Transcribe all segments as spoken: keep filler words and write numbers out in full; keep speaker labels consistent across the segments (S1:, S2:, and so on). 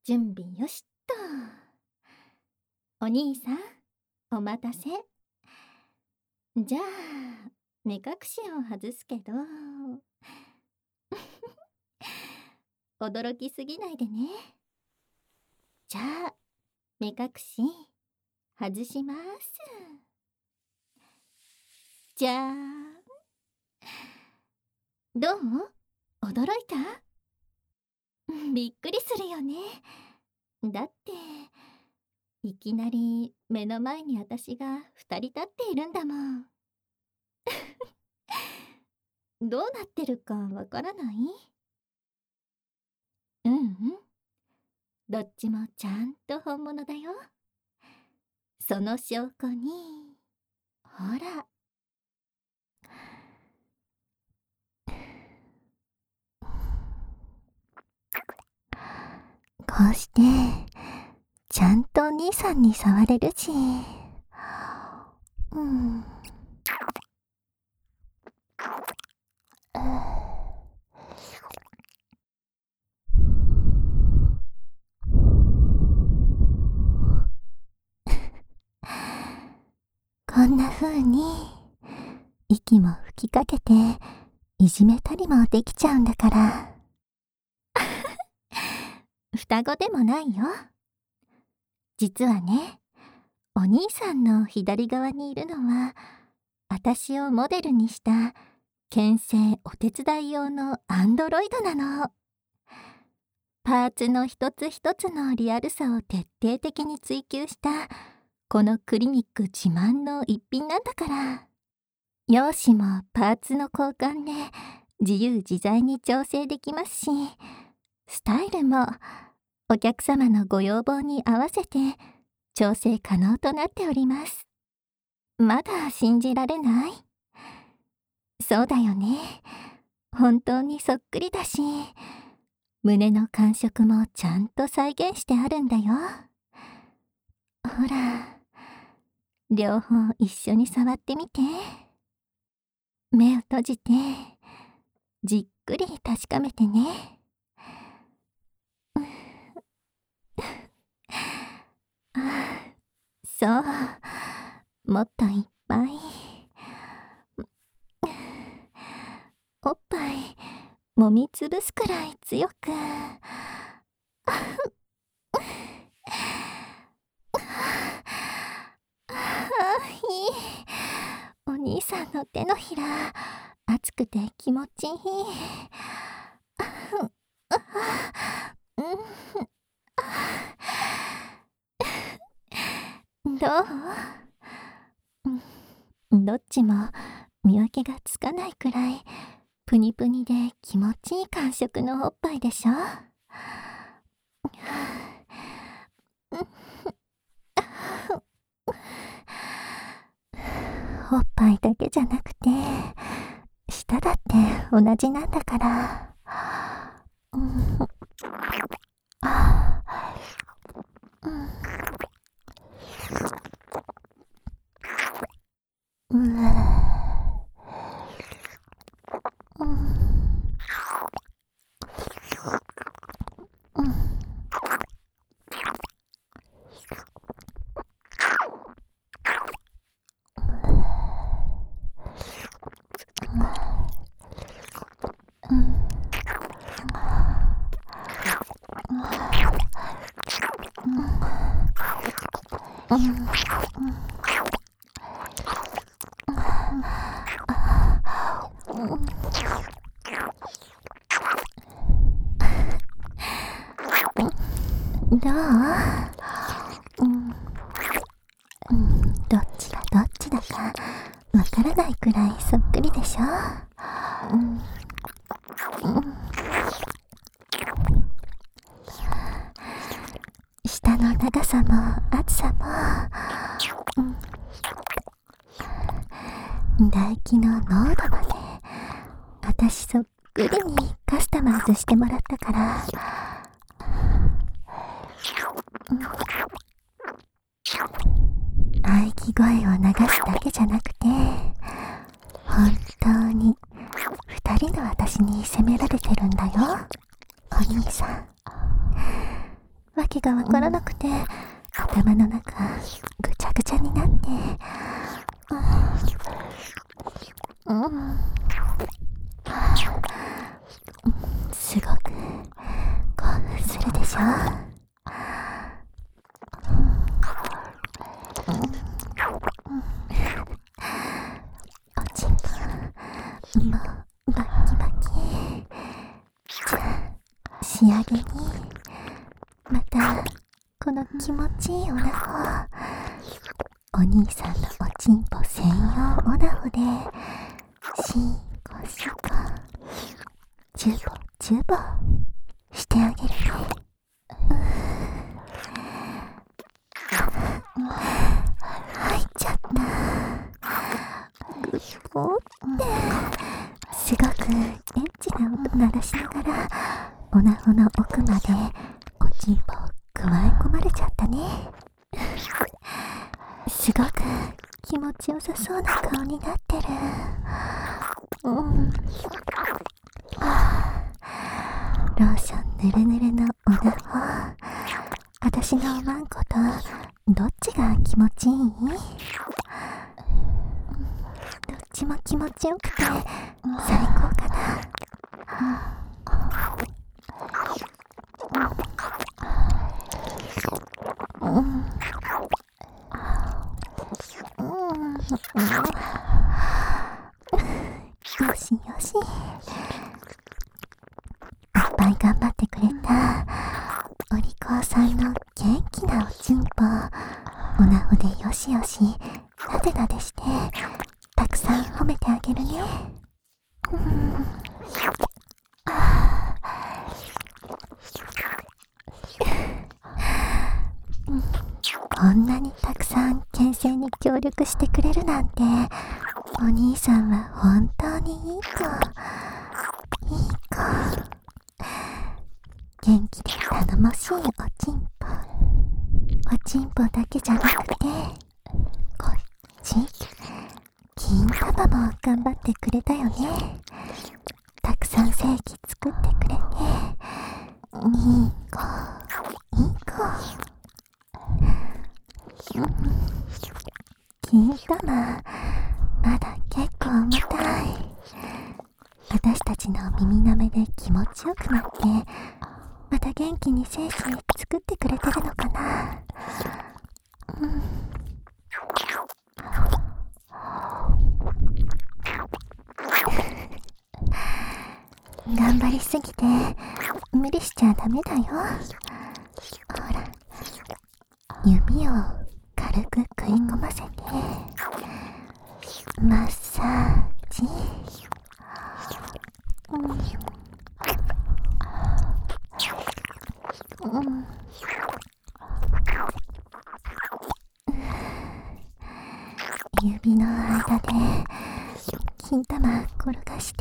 S1: 準備よしっと。お兄さん、お待たせ。じゃあ、目隠しを外すけど驚きすぎないでね。じゃあ、目隠し外します。じゃーん。どう？驚いた？びっくりするよね。だっていきなり目の前に私が二人立っているんだもん。どうなってるかわからない？うんうん。どっちもちゃんと本物だよ。その証拠に、ほら。こうしてちゃんとお兄さんに触れるし、うん。こんな風に息も吹きかけていじめたりもできちゃうんだから双子でもないよ。実はね、お兄さんの左側にいるのは私をモデルにした牽制お手伝い用のアンドロイドなの。パーツの一つ一つのリアルさを徹底的に追求したこのクリニック自慢の一品なんだから。容姿もパーツの交換で自由自在に調整できますし、スタイルもお客様のご要望に合わせて調整可能となっております。まだ信じられない？そうだよね。本当にそっくりだし、胸の感触もちゃんと再現してあるんだよ。ほら、両方一緒に触ってみて。目を閉じてじっくり確かめてね。そう、もっといっぱい。おっぱい揉みつぶすくらい強く。いい。お兄さんの手のひら熱くて気持ちいい。どう？どっちも見分けがつかないくらいプニプニで気持ちいい感触のおっぱいでしょ。おっぱいだけじゃなくて舌だって同じなんだから。うん、あうん、うん、うん、どう？うん、うん、どっちがどっちだかわからないくらいそっくりでしょ。うん、うん、舌の長さも厚さも、うん、唾液の濃度まで私そっくりにカスタマイズしてもらったから、うん、喘ぎ声を流すだけじゃなくて本当に二人の私に責められてるんだよ、お兄さん。 わけがわからなくて、頭の中ぐちゃぐちゃになって、うん、うん、すごく興奮するでしょ。おちんぽもうバッキバキ。じゃあ仕上げにまたこの気持ちいいオナホ、お兄さんのおちんぽ専用オナホでシーコシコチュボチュボしてあげるね。入っちゃった。グッポってすごくエッチな音鳴らしながらオナホの奥までおちんぽを加え込まれちゃったね。すごく気持ちよさそうな顔になってる。うん、ローションぬるぬるのオナホ、私のおまんことどっちが気持ちいい？どっちも気持ちよくて最高かな。うん、うん、よしよし。いっぱい頑張ってくれたお利口さんの元気なおちんぽ、オナホでよしよしなでなでしてたくさん褒めてあげるね。うん、こんなにたくさん牽制に協力してくれるなんて、お兄さんは本当にいい子、いい子。元気で頼もしいおちんぽ、おちんぽだけじゃなくてこっち金玉も頑張ってくれたよね。たくさん正規作ってくれていい子、いい子。金玉まだ結構重たい。私たちの耳なめで気持ちよくなってまた元気に精子作ってくれてるのかな。うん、頑張りすぎて無理しちゃダメだよ。ほら、指を軽く食い込ませてマッサージ。うん、うん、指の間で金玉転がして、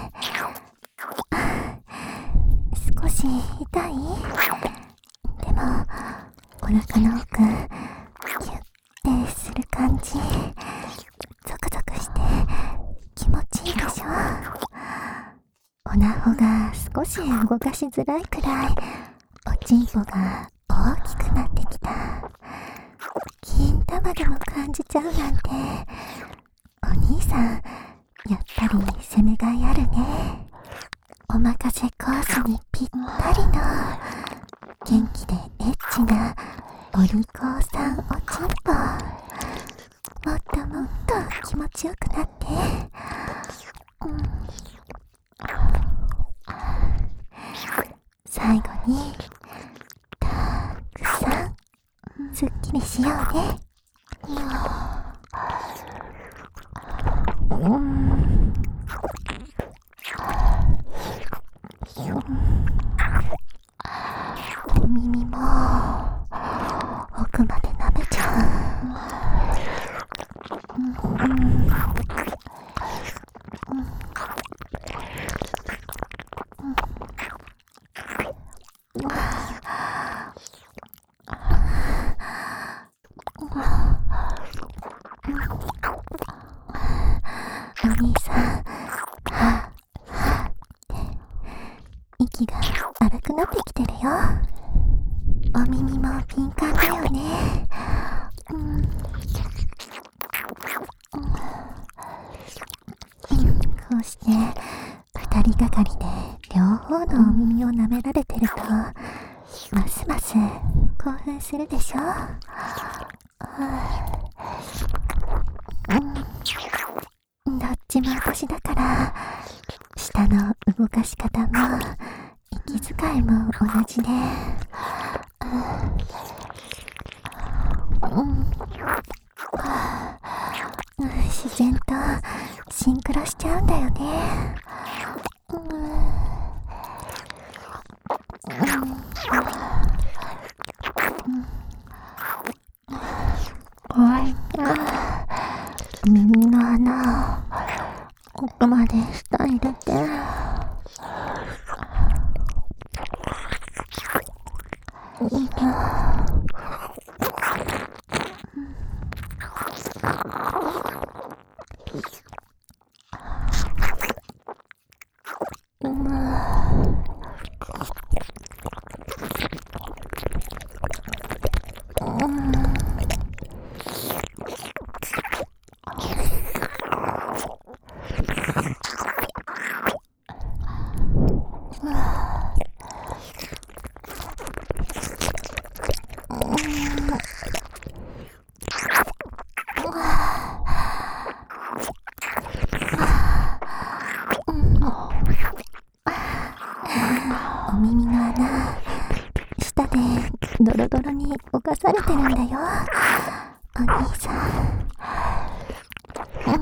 S1: 少し痛い？でもお腹の奥キュッてする感じ、ゾクゾクして気持ちいいでしょ。オナホが少し動かしづらいくらいおちんぽが大きくなってきた。金玉でも感じちゃうなんて、お兄さんやっぱり攻めがいあるね。おまかせコースにぴったりの元気でエッチなお利口さんおちんぽ、もっともっと気持ちよくなって、うん、最後にたくさんすっきりしようね。うん、お耳も奥まで舐めちゃう。うん、うん、お兄さん、はぁはぁって息が荒くなってきてるよ。 お耳も敏感だよね。うん、こうして二人がかりで両方のお耳を舐められてるとますます興奮するでしょ。うん、どっちも私だから舌の動かし方も息遣いも同じで、うんうん、自然とシンクロしちゃうんだよね。うんうん、耳の穴奥まで舌入れて、お耳の穴、舌でドロドロに侵されてるんだよ、お兄さん。うん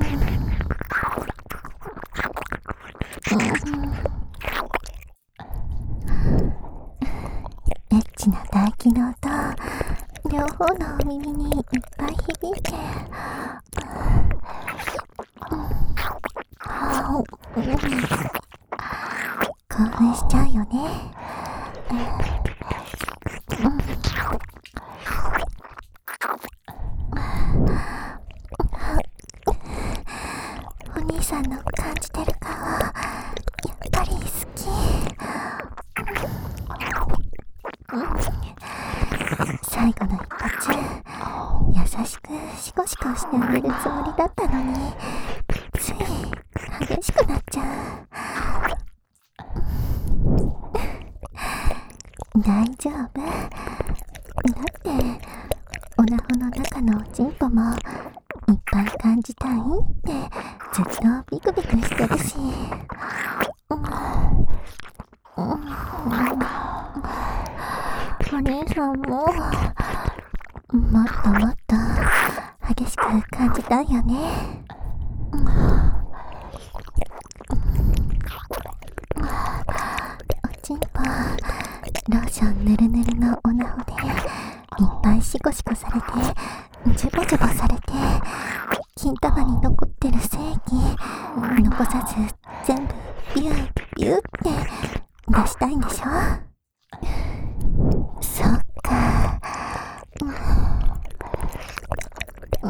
S1: エッチな唾液の音、両方のお耳にいっぱい響いて、興奮しちゃうよね。お兄さんの感じてる顔、やっぱり好き。最後の一発、優しくシコシコしてあげるつもりだったのに、つい激しくなっちゃう。大丈夫。だってオナホの中のおちんぽもいっぱい感じたいってずっとビクビクしてるし、うんうん、お兄さんももっともっと激しく感じたいよね。おちんぽローションぬるぬるのオナホでいっぱいシコシコされてジュボジュボされて、金玉に残ってる精液残さず全部ビュービューって出したいんでしょ。そっか、うんうん、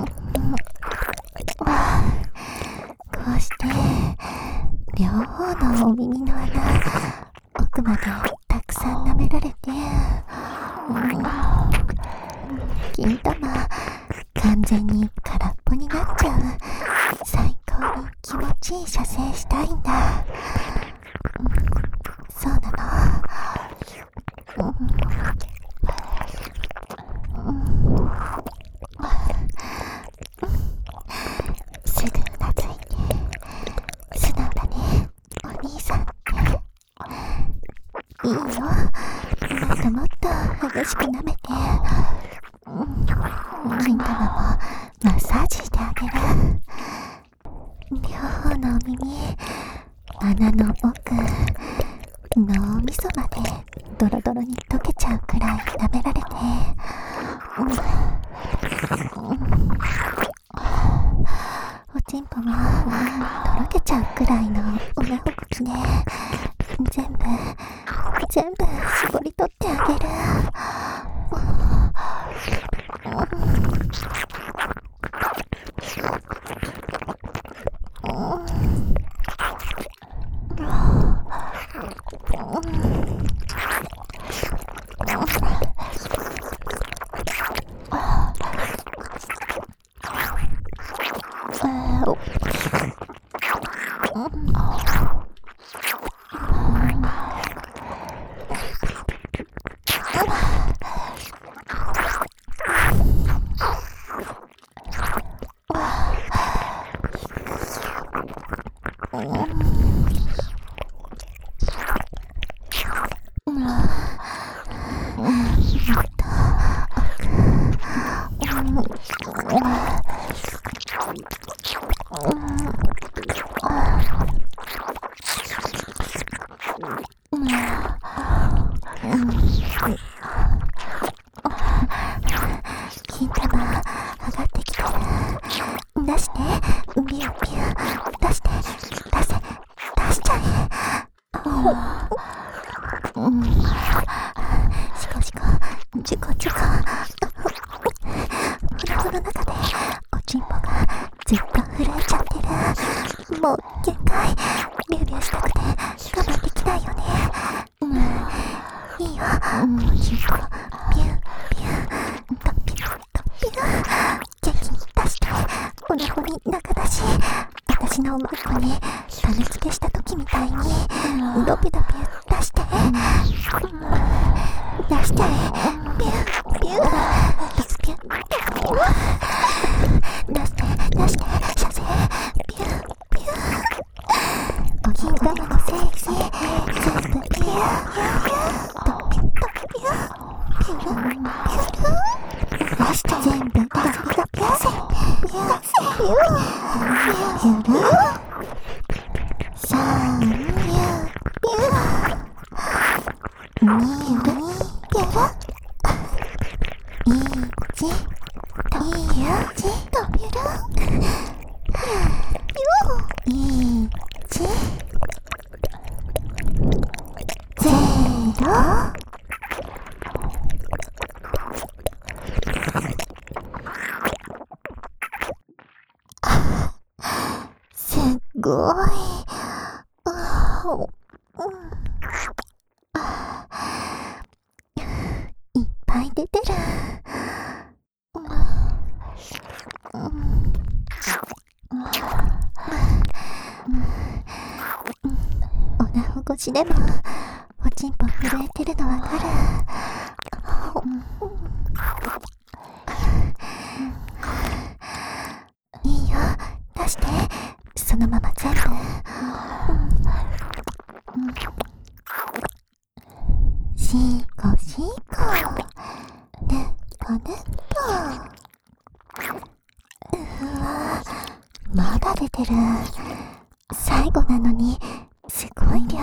S1: こうして両方のお耳の穴奥までたくさん舐められて、うん、金玉完全に空っぽになっちゃう最高に気持ちいい射精したいんだ。うん、そうなの。うんうん、すぐうなずいて素直だねお兄さんって。いいよ、もっともっと激しく舐めて、うん、金玉もマッサージしてあげる。両方のお耳、穴の奥、脳みそまでドロドロに溶けちゃうくらい舐められて、うんうん、おちんぽもとろけちゃうくらいのオナホ口で全部全部絞り取ってあげる。 金玉上がってきてる。出して、ビュービュー出して、出せ、出しちゃえ。うん、シコシコ、ジュコジュコ。お腹の中でおちんぽがずっと震えちゃってる。もう限界。ビュービューしたくて我慢できないよね。うん、いいよ。おちんぽビュービュートッピュートッピュー元気に出して。おなほに中だし、私のおまっこに種付けした時みたいにドビドビ出して、出して、ビュービュードビュー出して出して射精ビュービュー。お銀玉の精液全部ビュービュードビュードビュービュービュー出して全部ドビドビ出せビュービュービュービューさんビュービューにビュービューいちいいよちとびるいちゼロ。すごい。いっぱい出てる。おなほ越しでもおちんぽ震えてるのわかる。いいよ出してそのまま全部。しこしこぬっこぬっこ。うわまだ出てる。最後なのにすごい量。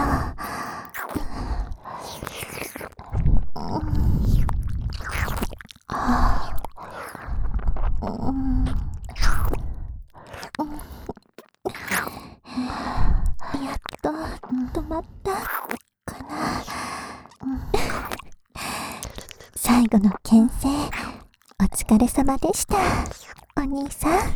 S1: やっと止まったかな。最後の牽制お疲れ様でしたお兄さん。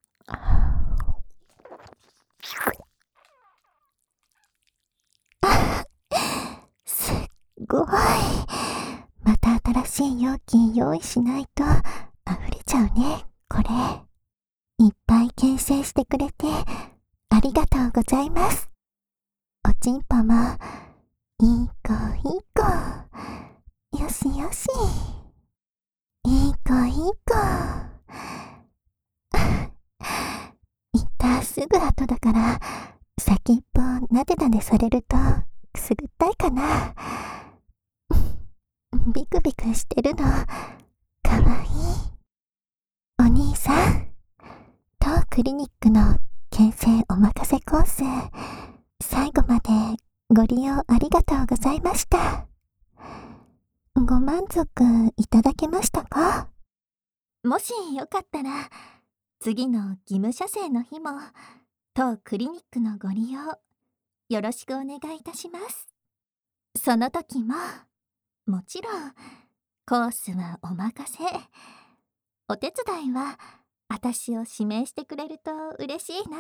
S1: すっごい。また新しい容器用意しないと溢れちゃうねこれ。いっぱい牽制してくれてありがとうございます。おちんぽもいい子いい子。よしよしいい子いい子。行ったすぐ後だから先っぽなでなでされるとくすぐったいかな。ビクビクしてるのかわいい。お兄さん当クリニックの牽制おまかせコース最後までご利用ありがとうございました。ご満足いただけましたか？もしよかったら次の義務射精の日も当クリニックのご利用よろしくお願いいたします。その時ももちろんコースはお任せ。お手伝いは私を指名してくれると嬉しいな。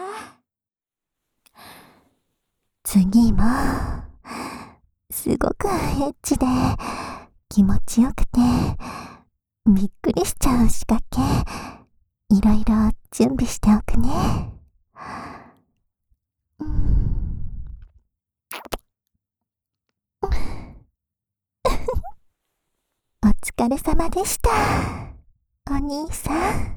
S1: 次もすごくエッチで気持ちよくてびっくりしちゃう仕掛けいろいろ準備しておくね。お疲れ様でしたお兄さん。